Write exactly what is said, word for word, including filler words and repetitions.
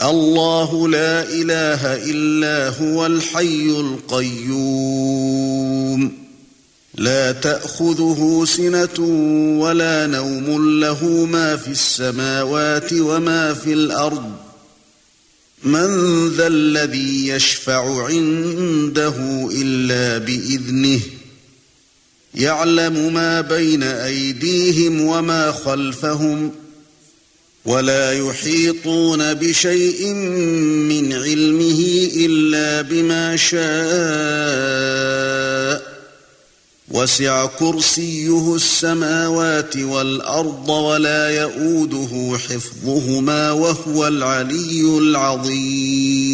الله لا إله إلا هو الحي القيوم لا تأخذه سنة ولا نوم له ما في السماوات وما في الأرض من ذا الذي يشفع عنده إلا بإذنه يعلم ما بين أيديهم وما خلفهم ولا يحيطون بشيء من علمه إلا بما شاء وسع كرسيه السماوات والأرض ولا يؤوده حفظهما وهو العلي العظيم